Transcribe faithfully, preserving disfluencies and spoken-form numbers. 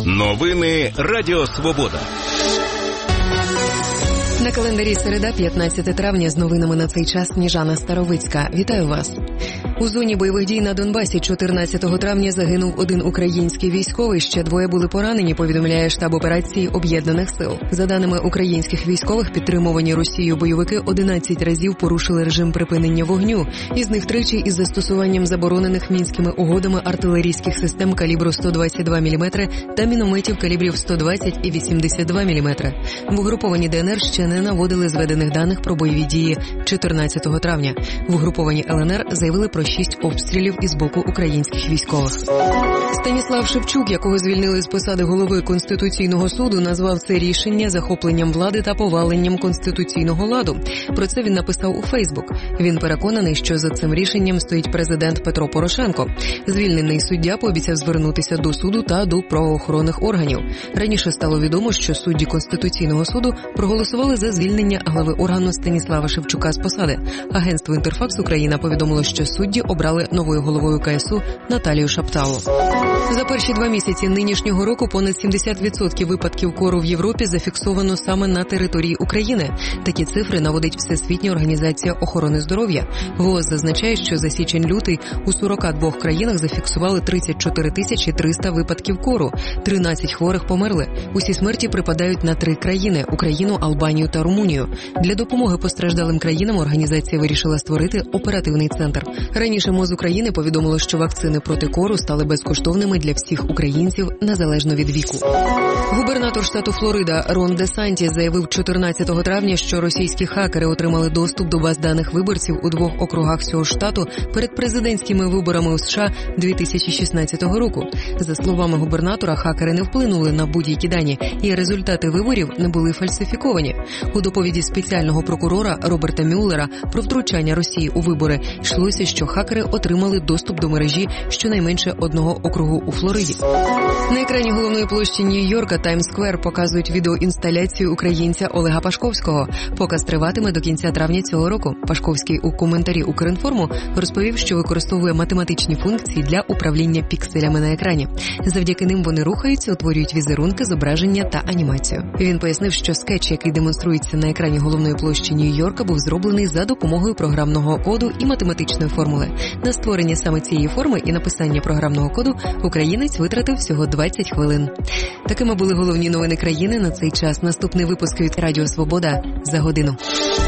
Новини Радіо Свобода. На календарі середа, п'ятнадцяте травня, з новинами на цей час Сніжана Старовицька. Вітаю вас. У зоні бойових дій на Донбасі чотирнадцятого травня загинув один український військовий, ще двоє були поранені, повідомляє штаб операції Об'єднаних сил. За даними українських військових, підтримувані Росією бойовики одинадцять разів порушили режим припинення вогню, із них тричі із застосуванням заборонених Мінськими угодами артилерійських систем калібру сто двадцять два міліметри та мінометів калібрів сто двадцять і вісімдесят два міліметри. В угруповані ДНР ще не наводили зведених даних про бойові дії чотирнадцятого травня. В угруповані ЛНР заявили про шість обстрілів із боку українських військових. Станіслав Шевчук, якого звільнили з посади голови Конституційного суду, назвав це рішення захопленням влади та поваленням конституційного ладу. Про це він написав у Фейсбук. Він переконаний, що за цим рішенням стоїть президент Петро Порошенко. Звільнений суддя пообіцяв звернутися до суду та до правоохоронних органів. Раніше стало відомо, що судді Конституційного суду проголосували за звільнення глави органу Станіслава Шевчука з посади. Агентство «Інтерфакс Україна» повідомило, що судді обрали новою головою КСУ Наталію Шапталу. За перші два місяці нинішнього року понад сімдесят відсотків випадків кору в Європі зафіксовано саме на території України. Такі цифри наводить Всесвітня організація охорони здоров'я. ВООЗ зазначає, що за січень-лютий у сорока двох країнах зафіксували тридцять чотири тисячі триста випадків кору. тринадцять хворих померли. Усі смерті припадають на три країни – Україну, Албанію та Румунію. Для допомоги постраждалим країнам організація вирішила створити оперативний центр. Раніше МОЗ України повідомило, що вакцини проти кору стали безкоштовними для всіх українців, незалежно від віку. Губернатор штату Флорида Рон Де Сантіс заявив чотирнадцятого травня, що російські хакери отримали доступ до баз даних виборців у двох округах цього штату перед президентськими виборами у США дві тисячі шістнадцятого року. За словами губернатора, хакери не вплинули на будь-які дані, і результати виборів не були фальсифіковані. У доповіді спеціального прокурора Роберта Мюллера про втручання Росії у вибори йшлося, що хакери отримали доступ до мережі щонайменше одного округу у Флориді. На екрані головної площі Нью-Йорка Таймс-сквер показують відеоінсталяцію українця Олега Пашковського. Показ триватиме до кінця травня цього року. Пашковський у коментарі «Укрінформу» розповів, що використовує математичні функції для управління пікселями на екрані. Завдяки ним вони рухаються, утворюють візерунки, зображення та анімацію. Він пояснив, що скетч, який демонструється на екрані головної площі Нью-Йорка, був зроблений за допомогою програмного коду і математичної формули. На створення саме цієї форми і написання програмного коду українець витратив всього двадцять хвилин. Такими були головні новини країни на цей час. Наступний випуск від Радіо Свобода за годину.